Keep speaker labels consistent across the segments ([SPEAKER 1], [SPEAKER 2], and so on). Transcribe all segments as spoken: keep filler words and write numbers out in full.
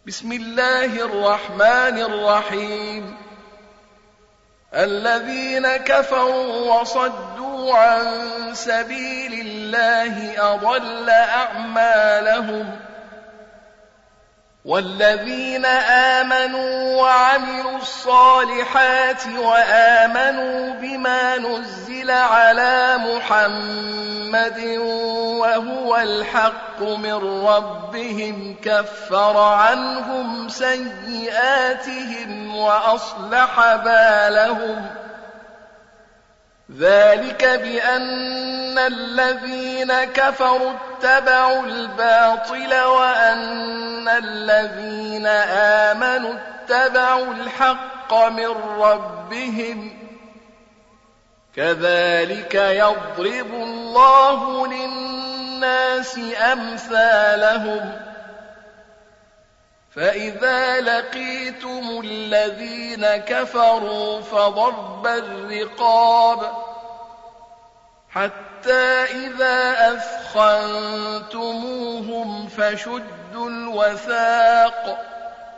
[SPEAKER 1] بسم الله الرحمن الرحيم. الذين كفروا وصدوا عن سبيل الله أضل أعمالهم، والذين آمنوا وعملوا الصالحات وآمنوا بما نزل على محمد وهو الحق من ربهم كفر عنهم سيئاتهم وأصلح بالهم. ذلك بأن الذين كفروا اتبعوا الباطل وأن الذين آمنوا اتبعوا الحق من ربهم، كذلك يضرب الله للناس أمثالهم. فإذا لقيتم الذين كفروا فضرب الرقاب حتى إذا أثخنتموهم فشدوا الوثاق،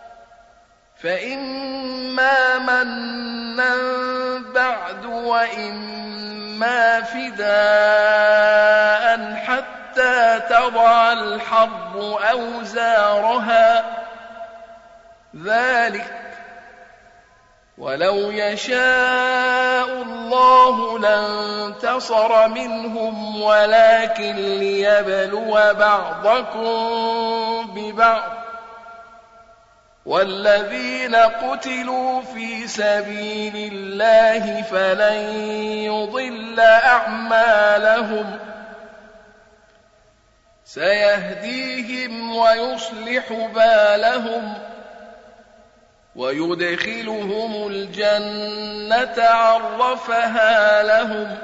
[SPEAKER 1] فإما منا بعد وإما فداء حتى تضع الحرب أوزارها. ذلك ولو يشاء الله لانتصر منهم ولكن ليبلو بعضكم ببعض، والذين قتلوا في سبيل الله فلن يضل أعمالهم، سيهديهم ويصلح بالهم ويدخلهم الجنة عرفها لهم.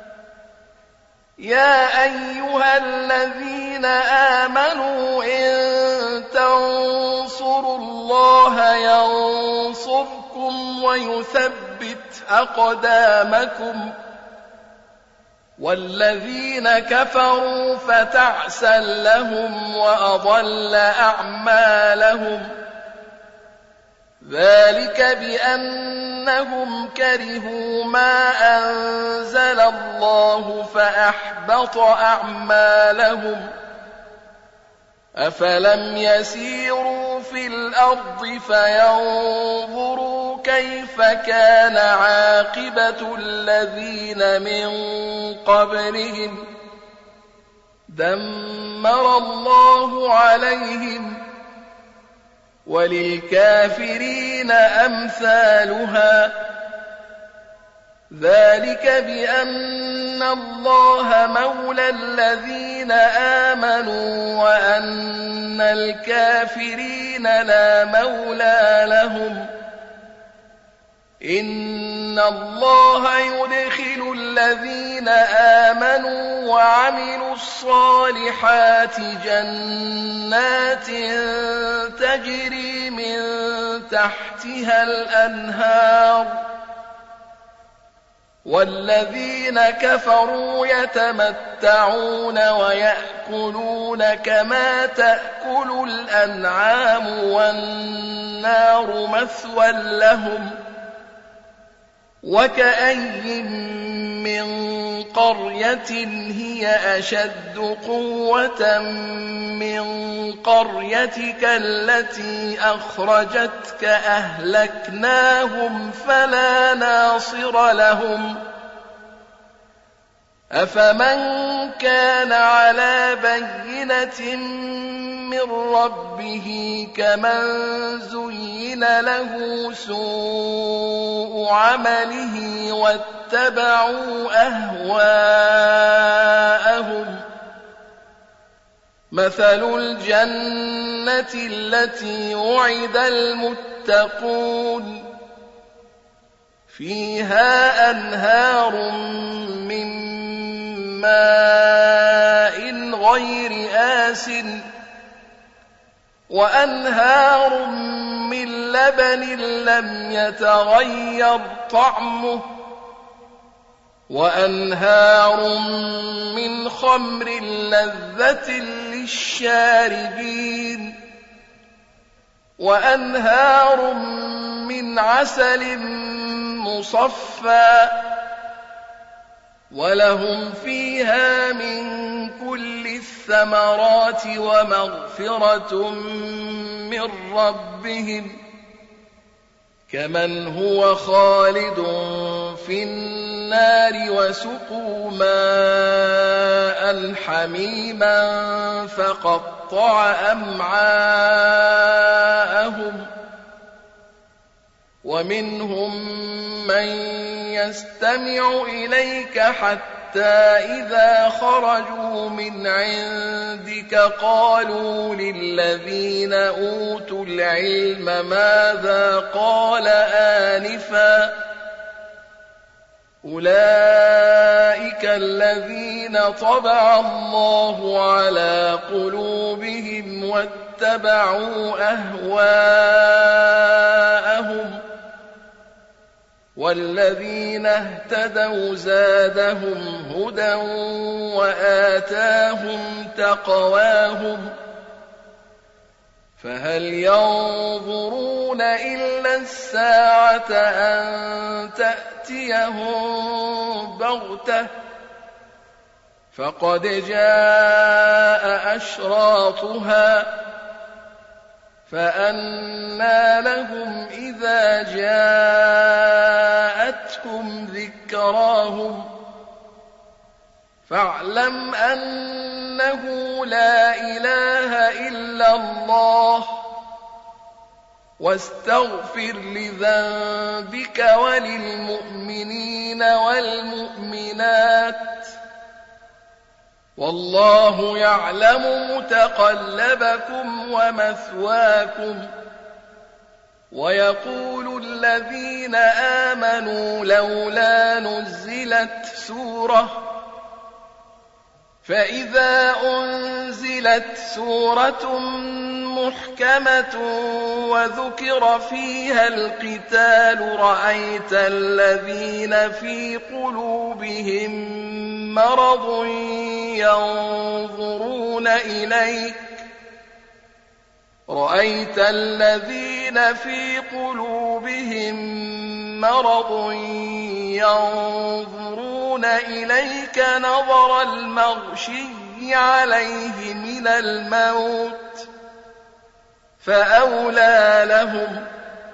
[SPEAKER 1] يا أيها الذين آمنوا إن تنصروا الله ينصركم ويثبت أقدامكم، والذين كفروا فتعسا لهم وأضل أعمالهم. ذلك بأنهم كرهوا ما أنزل الله فأحبط أعمالهم. أفلم يسيروا في الأرض فينظروا كيف كان عاقبة الذين من قبلهم، دمر الله عليهم، وللكافرين أمثالها. ذلك بأن الله مولى الذين آمنوا وأن الكافرين لا مولى لهم. إن الله يدخل الذين آمنوا وعملوا الصالحات جنات تجري من تحتها الأنهار، والذين كفروا يتمتعون ويأكلون كما تأكل الأنعام والنار مثوى لهم. وكأي من قرية هي أشد قوة من قريتك التي أخرجتك أهلكناهم فلا ناصر لهم. أفمن كان على بينة من ربه كمن زين له سوء عمله واتبعوا أهواءهم. مثل الجنة التي وعد المتقون فيها أنهار من ماء غير آسن وأنهار من لبن لم يتغير طعمه وأنهار من خمر لذة للشاربين وأنهار من عسل مصفى ولهم فيها من كل الثمرات ومغفرة من ربهم كمن هو خالد في النار وسقوا ماء حميما فقطع أمعاءهم ومنهم من يستمع إليك حتى إذا خرجوا من عندك قالوا للذين أوتوا العلم ماذا قال آنفا أولئك الذين طبع الله على قلوبهم واتبعوا أهواءهم والذين اهتدوا زادهم هدى وآتاهم تقواهم فهل ينظرون إلا الساعة أن تأتيهم بغتة فقد جاء أشراطها فأنى لهم إذا جاءتهم ذكراهم فاعلم أنه لا إله إلا الله واستغفر لذنبك وللمؤمنين والمؤمنات والله يعلم متقلبكم ومثواكم ويقول الذين آمنوا لولا نزلت سورة فإذا أنزلت سورة محكمة وذكر فيها القتال رأيت الذين في قلوبهم مرض ينظرون إليك رأيت الذين في قلوبهم مرض ينظرون إليك نظر المغشي عليه من الموت فأولى لهم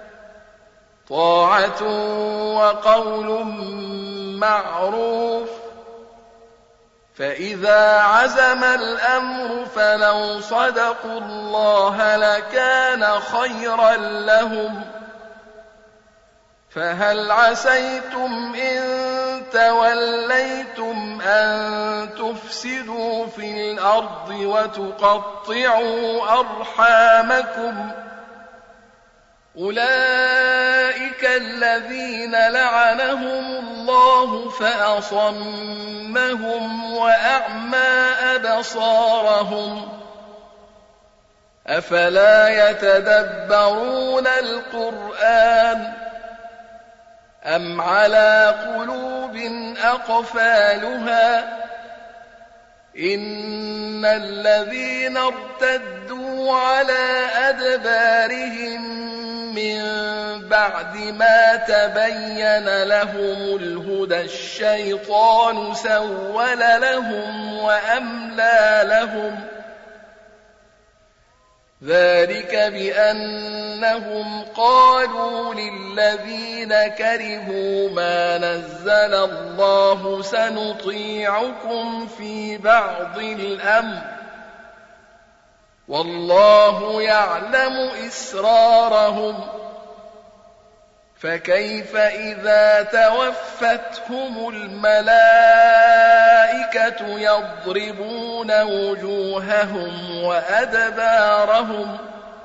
[SPEAKER 1] طاعة وقول معروف فإذا عزم الأمر فلو صدقوا الله لكان خيرا لهم فهل عسيتم إن توليتم أن تفسدوا في الأرض وتقطعوا أرحامكم أولئك الذين لعنهم الله فأصمهم وأعمى أبصارهم أفلا يتدبرون القرآن أم على قلوب أقفالها إن الذين ارتدوا على أدبارهم من بعد ما تبين لهم الهدى الشيطان سول لهم وأملى لهم ذلك بأنهم قالوا للذين كرهوا ما نزل الله سنطيعكم في بعض الأمر والله يعلم إسرارهم فكيف إذا توفتهم الملائكة يضربون وجوههم وأدبارهم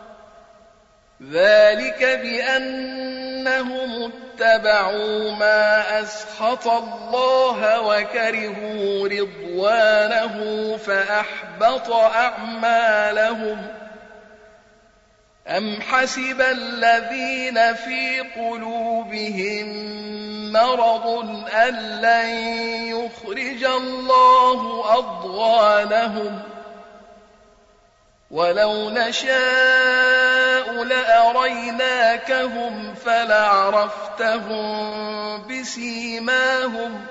[SPEAKER 1] ذلك بأنهم اتبعوا ما أسخط الله وكرهوا رضوانه فأحبط أعمالهم أم حسب الذين في قلوبهم مرض أن لن يخرج الله أضغانهم ولو نشاء لأريناكهم فلعرفتهم بسيماهم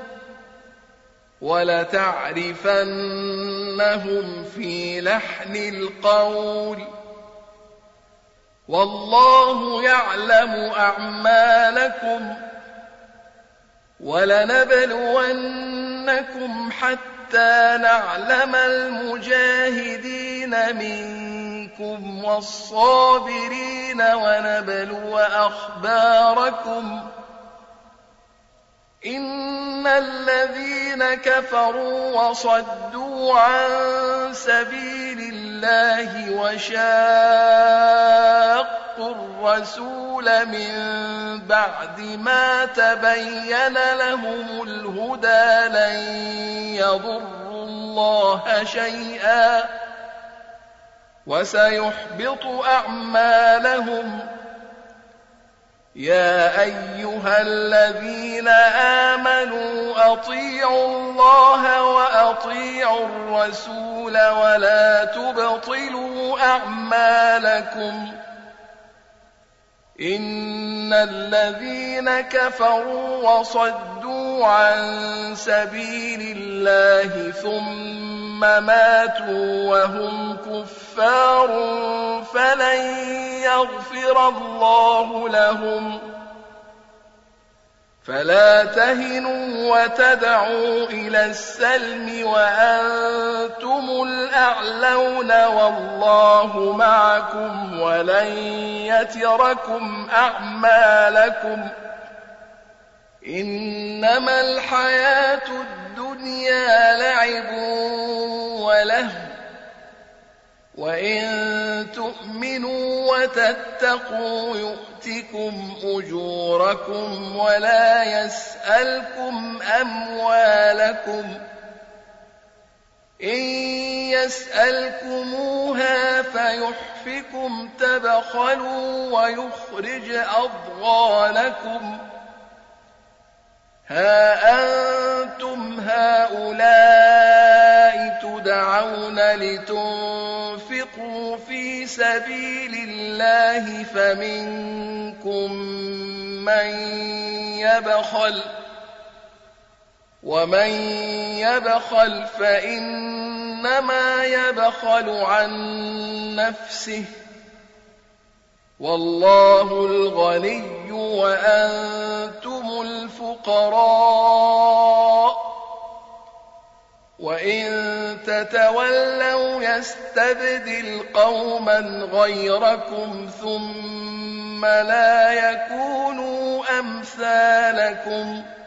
[SPEAKER 1] ولتعرفنهم في لحن القول والله يعلم أعمالكم ولنبلونكم حتى نعلم المجاهدين منكم والصابرين ونبلو أخباركم إن الذين كفروا وصدوا عن سبيل الله وشاقوا الرسول من بعد ما تبين لهم الهدى لن يضروا الله شيئا وسيحبط أعمالهم يا أيها الذين آمنوا أطيعوا الله وأطيعوا الرسول ولا تبطلوا أعمالكم إن الذين كفروا وصدوا عن سبيل الله ثم ماتوا وهم كفار فلن يغفر الله لهم فلا تهنوا وتدعوا إلى السلم وأنتم الأعلون والله معكم ولن يتركم أعمالكم إنما الحياة الدنيا لعب ولهو وإن تؤمنوا وتتقوا يؤتكم أجوركم ولا يسألكم أموالكم إن يسألكموها فيحفكم تبخلوا ويخرج أضغانكم ها أنتم هؤلاء تدعون لتنفقوا في سبيل الله فمنكم من يبخل ومن يبخل فإنما يبخل عن نفسه والله الغني وأنتم الفقراء وإن تتولوا يستبدل قوما غيركم ثم لا يكونوا أمثالكم